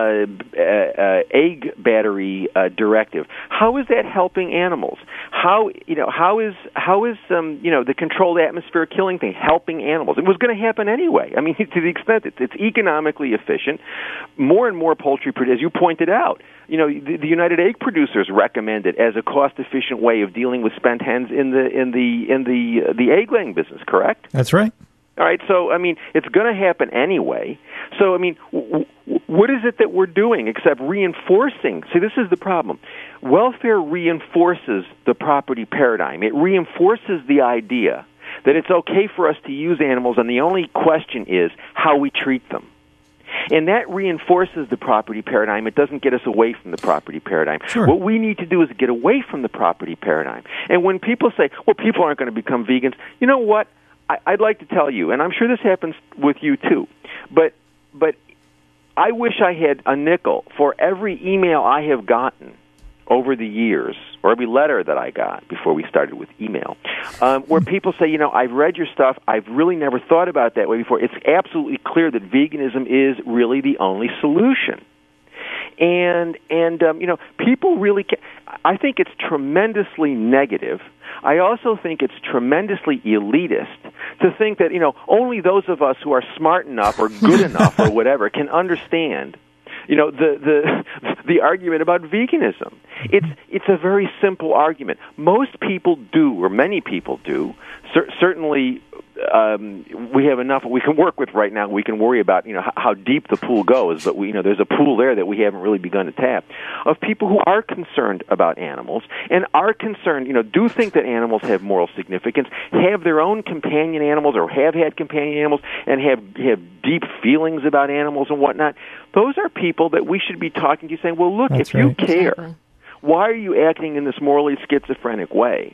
uh, egg battery uh, directive? How is that helping animals? How you know how is how is um, you know the controlled atmosphere killing thing helping animals? It was going to happen anyway. I mean, to the extent that it's economically efficient, more and more poultry, as you pointed out. You know, the, the United Egg Producers recommend it as a cost-efficient way of dealing with spent hens in the in the in the uh, the egg-laying business. Correct? That's right. All right. So, I mean, it's going to happen anyway. So, I mean, w- w- what is it that we're doing except reinforcing? See, this is the problem. Welfare reinforces the property paradigm. It reinforces the idea that it's okay for us to use animals, and the only question is how we treat them. And that reinforces the property paradigm. It doesn't get us away from the property paradigm. Sure. What we need to do is get away from the property paradigm. And when people say, well, people aren't going to become vegans, you know what? I, I'd like to tell you, and I'm sure this happens with you too, but but I wish I had a nickel for every email I have gotten over the years, or every letter that I got before we started with email, um, where people say, you know, I've read your stuff, I've really never thought about it that way before. It's absolutely clear that veganism is really the only solution. And, and um, you know, people really can, I think it's tremendously negative. I also think it's tremendously elitist to think that, you know, only those of us who are smart enough or good enough or whatever can understand You know, the the the argument about veganism. It's it's a very simple argument. Most people do, or many people do. Cer- certainly, um, we have enough we can work with right now. We can worry about you know how, how deep the pool goes, but we you know there's a pool there that we haven't really begun to tap. Of people who are concerned about animals and are concerned, you know, do think that animals have moral significance, have their own companion animals or have had companion animals, and have have deep feelings about animals and whatnot. Those are people that we should be talking to, saying, well, look, That's if you right. care, Exactly. why are you acting in this morally schizophrenic way?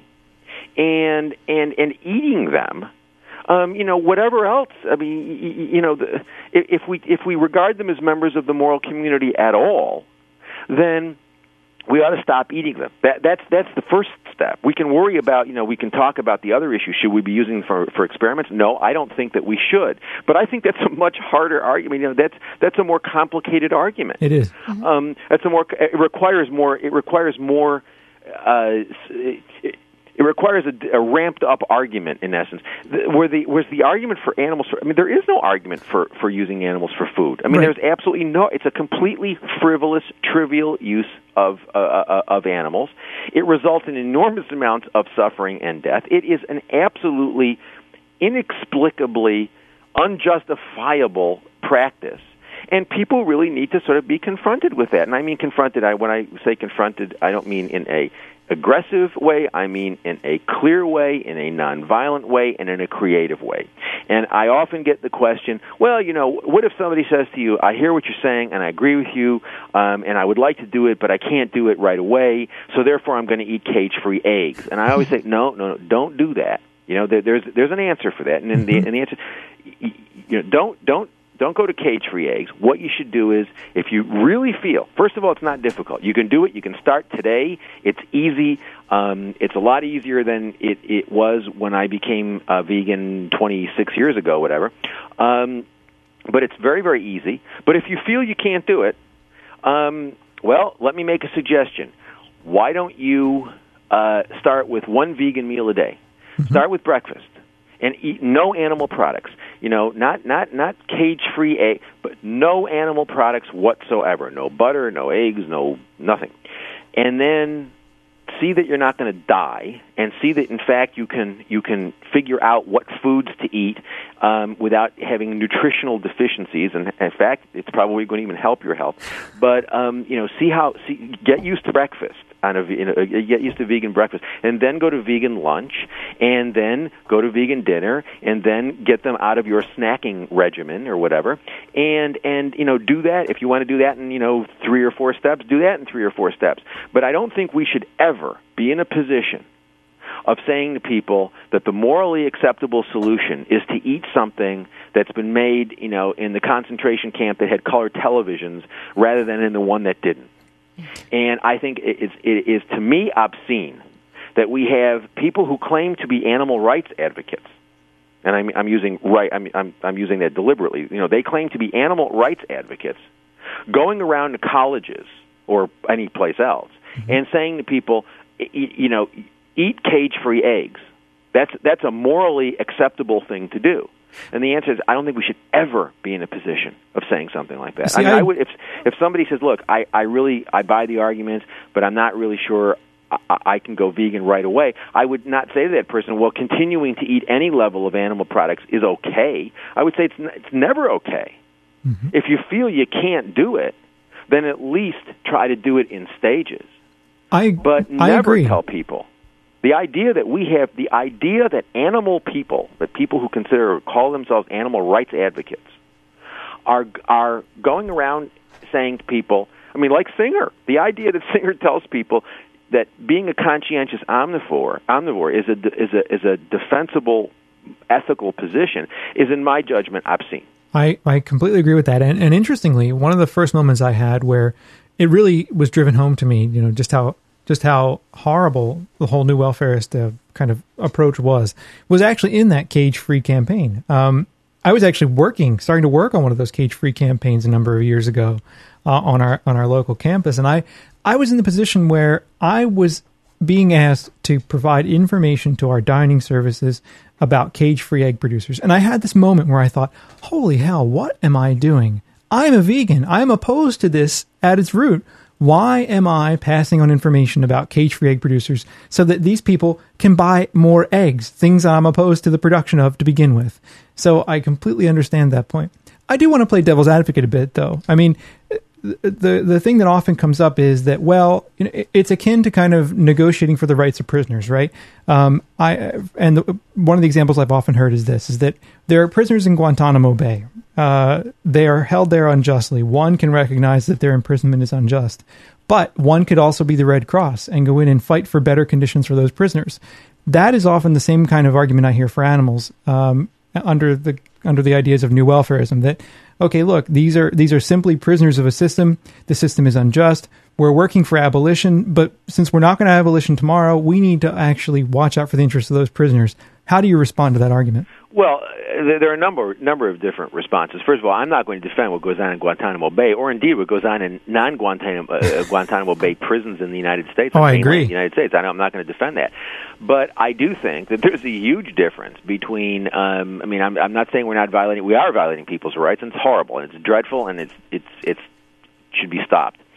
And and and eating them, um, you know, whatever else. I mean, you know, the, if we if we regard them as members of the moral community at all, then we ought to stop eating them. That that's that's the first step. We can worry about, you know, we can talk about the other issues. Should we be using them for for experiments? No, I don't think that we should. But I think that's a much harder argument. You know, that's that's a more complicated argument. It is. Mm-hmm. Um, that's a more. It requires more. It requires more. Uh, it, It requires a, a ramped-up argument, in essence. The, where the where's the argument for animals? For, I mean, there is no argument for, for using animals for food. I mean, Right. there's absolutely no. It's a completely frivolous, trivial use of uh, uh, of animals. It results in enormous amounts of suffering and death. It is an absolutely, inexplicably unjustifiable practice. And people really need to sort of be confronted with that. And I mean confronted, I, when I say confronted, I don't mean in a aggressive way, I mean in a clear way, in a nonviolent way, and in a creative way. And I often get the question, well, you know, what if somebody says to you, I hear what you're saying, and I agree with you, um, and I would like to do it, but I can't do it right away, so therefore I'm going to eat cage-free eggs. And I always say, no, no, no, don't do that. You know, there, there's there's an answer for that, and in the, and the answer, you know, don't don't. Don't go to cage-free eggs. What you should do is, if you really feel, first of all, it's not difficult. You can do it. You can start today. It's easy. Um, it's a lot easier than it, it was when I became a vegan twenty-six years ago, whatever. Um, but it's very, very easy. But if you feel you can't do it, um, well, let me make a suggestion. Why don't you uh, start with one vegan meal a day? Mm-hmm. Start with breakfast. And eat no animal products. You know, not not not cage-free egg, but no animal products whatsoever. No butter, no eggs, no nothing. And then see that you're not going to die, and see that in fact you can you can figure out what foods to eat um, without having nutritional deficiencies. And in fact, it's probably going to even help your health. But um, you know, see how see, get used to breakfast. On a, you know, get used to vegan breakfast, and then go to vegan lunch, and then go to vegan dinner, and then get them out of your snacking regimen or whatever, and and you know do that. If you want to do that in you know three or four steps, do that in three or four steps. But I don't think we should ever be in a position of saying to people that the morally acceptable solution is to eat something that's been made, you know, in the concentration camp that had color televisions rather than in the one that didn't. And I think it is, it is, to me, obscene that we have people who claim to be animal rights advocates, and I'm, I'm using right, I'm, I'm, I'm using that deliberately. You know, they claim to be animal rights advocates, going around to colleges or any place else, mm-hmm. and saying to people, you know, eat cage-free eggs. That's that's a morally acceptable thing to do. And the answer is, I don't think we should ever be in a position of saying something like that. See, I mean, I, I would, if if somebody says, "Look, I, I really I buy the arguments, but I'm not really sure I, I can go vegan right away," I would not say to that person, "Well, continuing to eat any level of animal products is okay." I would say it's it's never okay. Mm-hmm. If you feel you can't do it, then at least try to do it in stages. I but I never agree. tell people. The idea that we have, the idea that animal people, that people who consider, call themselves animal rights advocates, are are going around saying to people, I mean, like Singer, the idea that Singer tells people that being a conscientious omnivore, omnivore is a, is a, is a defensible ethical position is, in my judgment, obscene. I, I completely agree with that. And, and interestingly, one of the first moments I had where it really was driven home to me, you know, just how just how horrible the whole New Welfarist uh, kind of approach was, was actually in that cage-free campaign. Um, I was actually working, starting to work on one of those cage-free campaigns a number of years ago uh, on our on our local campus, and I, I was in the position where I was being asked to provide information to our dining services about cage-free egg producers. And I had this moment where I thought, holy hell, what am I doing? I'm a vegan. I'm opposed to this at its root. Why am I passing on information about cage-free egg producers so that these people can buy more eggs, things I'm opposed to the production of to begin with? So I completely understand that point. I do want to play devil's advocate a bit, though. I mean, the the thing that often comes up is that, well, you know, it's akin to kind of negotiating for the rights of prisoners, right? Um, I and the, one of the examples I've often heard is this: is that there are prisoners in Guantanamo Bay. Uh, they are held there unjustly. One can recognize that their imprisonment is unjust, but one could also be the Red Cross and go in and fight for better conditions for those prisoners. That is often the same kind of argument I hear for animals um, under the under the ideas of new welfarism. That, okay, look, these are these are simply prisoners of a system. The system is unjust. We're working for abolition, but since we're not going to have abolition tomorrow, we need to actually watch out for the interests of those prisoners. How do you respond to that argument? Well, there are a number number of different responses. First of all, I'm not going to defend what goes on in Guantanamo Bay, or indeed what goes on in non-Guantanamo uh, Guantanamo Bay prisons in the United States. Oh, I agree. The United States. I know, I'm not going to defend that, but I do think that there's a huge difference between. Um, I mean, I'm, I'm not saying we're not violating. We are violating people's rights, and it's horrible, and it's dreadful, and it's it's it's should be stopped.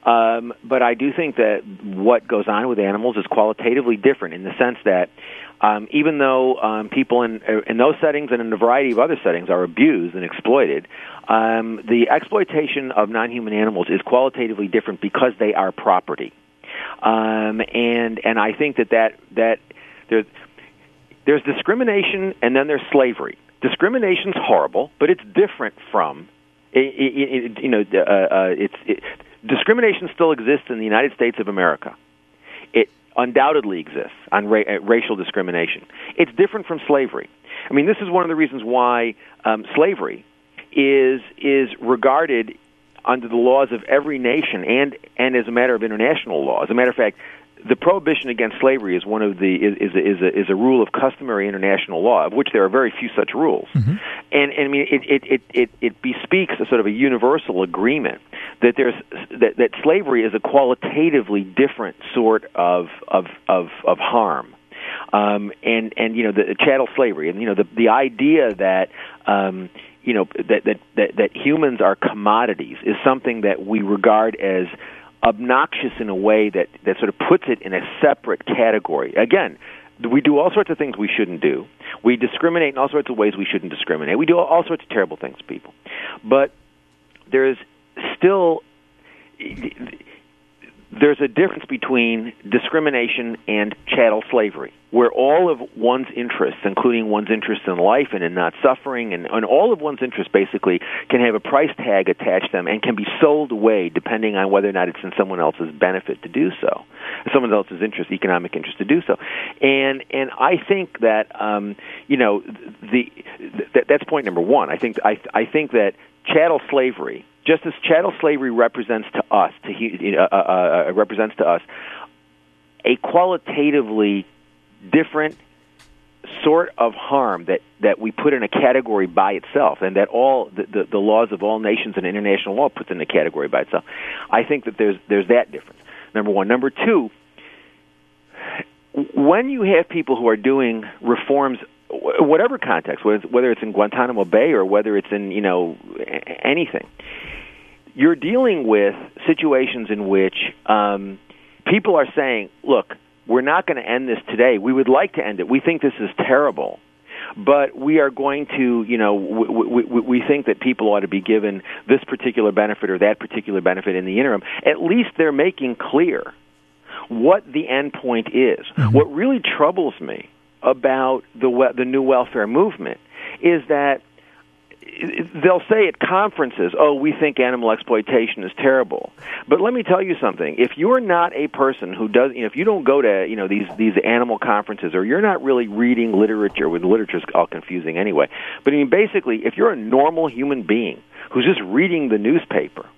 Um, but I do think that what goes on with animals is qualitatively different in the sense that um, even though um, people in in those settings and in a variety of other settings are abused and exploited, um, the exploitation of non-human animals is qualitatively different because they are property. Um, and and I think that that, that there's, there's discrimination and then there's slavery. Discrimination's horrible, but it's different from, it, it, it, you know, uh, uh, it's it, discrimination still exists in the United States of America. It undoubtedly exists on ra- uh, racial discrimination. It's different from slavery. I mean, this is one of the reasons why um, slavery is is regarded under the laws of every nation and, and as a matter of international law. As a matter of fact, the prohibition against slavery is one of the is is a, is a, is a rule of customary international law, of which there are very few such rules. Mm-hmm. And, and I mean, it it, it, it it bespeaks a sort of a universal agreement that there's that, that slavery is a qualitatively different sort of of of, of harm. Um, and and you know the chattel slavery, and you know the the idea that um, you know that, that that that humans are commodities is something that we regard as obnoxious in a way that, that sort of puts it in a separate category. Again, we do all sorts of things we shouldn't do. We discriminate in all sorts of ways we shouldn't discriminate. We do all sorts of terrible things to people. But there's still there's a difference between discrimination and chattel slavery, where all of one's interests, including one's interest in life and in not suffering, and, and all of one's interests basically can have a price tag attached to them and can be sold away depending on whether or not it's in someone else's benefit to do so, someone else's interest, economic interest to do so. And and I think that um, you know the th- that's point number one. I think I I think that chattel slavery, just as chattel slavery represents to us, to uh, uh, uh, represents to us a qualitatively different sort of harm that, that we put in a category by itself, and that all the, the, the laws of all nations and international law puts in a category by itself. I think that there's there's that difference. Number one. Number two, when you have people who are doing reforms, whatever context, whether it's in Guantanamo Bay or whether it's in, you know, anything, you're dealing with situations in which um, people are saying, look, we're not going to end this today. We would like to end it. We think this is terrible. But we are going to, you know, we, we, we think that people ought to be given this particular benefit or that particular benefit in the interim. At least they're making clear what the end point is. Mm-hmm. What really troubles me about the the new welfare movement is that they'll say at conferences, oh, we think animal exploitation is terrible. But let me tell you something. If you're not a person who does, you know, if you don't go to, you know, these, these animal conferences, or you're not really reading literature, with literature's all confusing anyway. But I mean, basically, if you're a normal human being who's just reading the newspaper,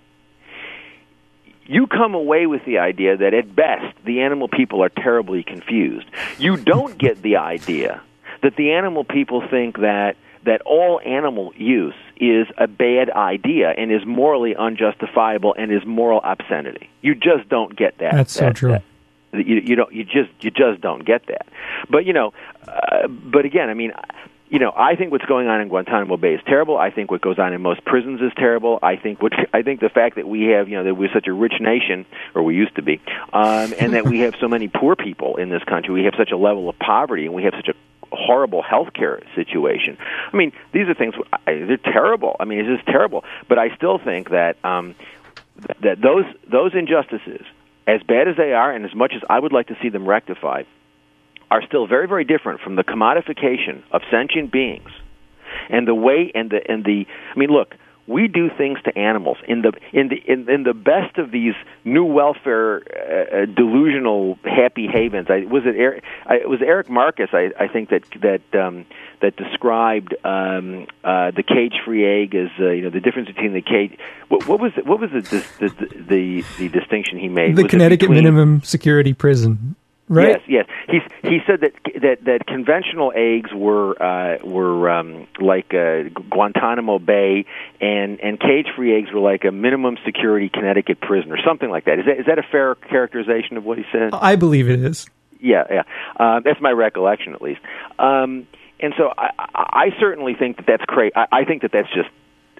you come away with the idea that at best the animal people are terribly confused. You don't get the idea that the animal people think that that all animal use is a bad idea and is morally unjustifiable and is moral obscenity. You just don't get that. That's that, so true. That, you, you don't. You just you just don't get that. But you know, uh, but again, I mean, you know, I think what's going on in Guantanamo Bay is terrible. I think what goes on in most prisons is terrible. I think what I think the fact that we have, you know, that we're such a rich nation, or we used to be, um, and that we have so many poor people in this country. We have such a level of poverty, and we have such a horrible healthcare situation. I mean, these are things, they're terrible. I mean, it's just terrible. But I still think that um, that those those injustices, as bad as they are and as much as I would like to see them rectified, are still very, very different from the commodification of sentient beings and the way and the and the I mean, look, we do things to animals in the in the in, in the best of these new welfare uh, delusional happy havens. I, was it Eric, I, it was Eric Marcus? I, I think that that um, that described um, uh, the cage-free egg as uh, you know the difference between the cage. What, what was what was the the, the the the distinction he made? The was Connecticut between, minimum security prison. Right? Yes, yes. He he said that that, that conventional eggs were uh, were um, like uh, Guantanamo Bay, and, and cage-free eggs were like a minimum security Connecticut prison, or something like that. Is that is that a fair characterization of what he said? I believe it is. Yeah, yeah. Uh, that's my recollection, at least. Um, and so I, I certainly think that that's crazy. I, I think that that's just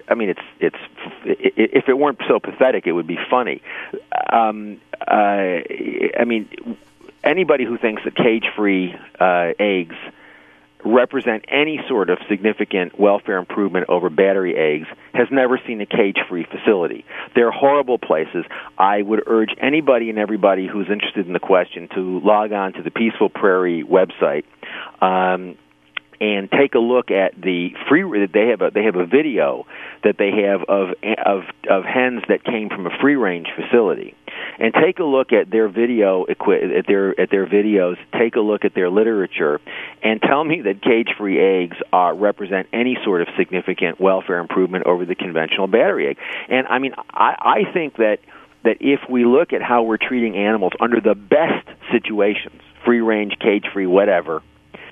I mean, it's it's if it weren't so pathetic, it would be funny. Um, uh, I mean, anybody who thinks that cage-free uh, eggs represent any sort of significant welfare improvement over battery eggs has never seen a cage-free facility. They're horrible places. I would urge anybody and everybody who's interested in the question to log on to the Peaceful Prairie website um, and take a look at the free. They have a they have a video that they have of of of hens that came from a free-range facility. And take a look at their video at their at their videos. Take a look at their literature, and tell me that cage-free eggs are, represent any sort of significant welfare improvement over the conventional battery egg. And I mean, I, I think that that if we look at how we're treating animals under the best situations, free-range, cage-free, whatever,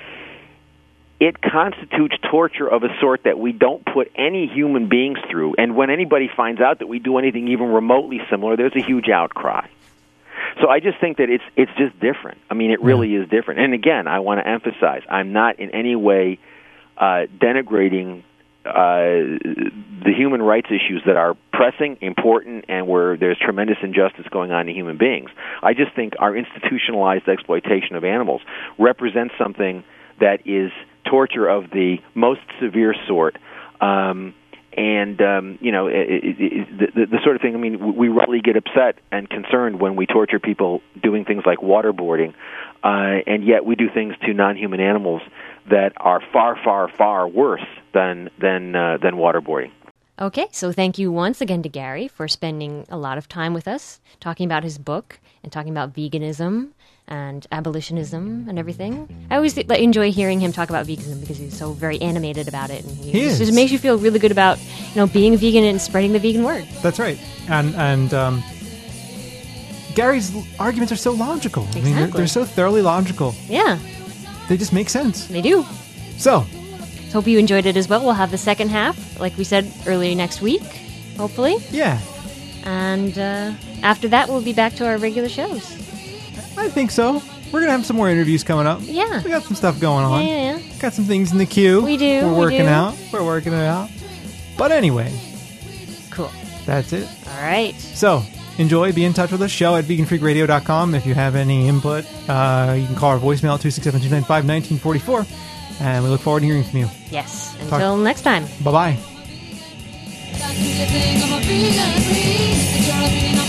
it constitutes torture of a sort that we don't put any human beings through. And when anybody finds out that we do anything even remotely similar, there's a huge outcry. So I just think that it's it's just different. I mean, it really is different. And again, I want to emphasize, I'm not in any way uh, denigrating uh, the human rights issues that are pressing, important, and where there's tremendous injustice going on to human beings. I just think our institutionalized exploitation of animals represents something that is torture of the most severe sort, um, and um, you know, it, it, it, the, the sort of thing. I mean, we really get upset and concerned when we torture people doing things like waterboarding, uh, and yet we do things to non-human animals that are far, far, far worse than than uh, than waterboarding. Okay, so thank you once again to Gary for spending a lot of time with us, talking about his book and talking about veganism and abolitionism and everything. I always th- enjoy hearing him talk about veganism because he's so very animated about it, and he, he is. Just makes you feel really good about, you know, being a vegan and spreading the vegan word. That's right. And and um, Gary's arguments are so logical. Exactly. I mean, they're, they're so thoroughly logical. Yeah, they just make sense. They do. So, hope you enjoyed it as well. We'll have the second half, like we said, early next week, hopefully. Yeah. And uh, after that, we'll be back to our regular shows. I think so. We're going to have some more interviews coming up. Yeah. We got some stuff going on. Yeah, yeah, yeah. Got some things in the queue. We do. We're we working do. out. We're working it out. But anyway. Cool. That's it. All right. So, enjoy. Be in touch with us. Show at vegan freak radio dot com. If you have any input, uh, you can call our voicemail at two six seven, two nine five, one nine four four. And we look forward to hearing from you. Yes. Talk- Until next time. Bye-bye. Do you think I'm a vegan?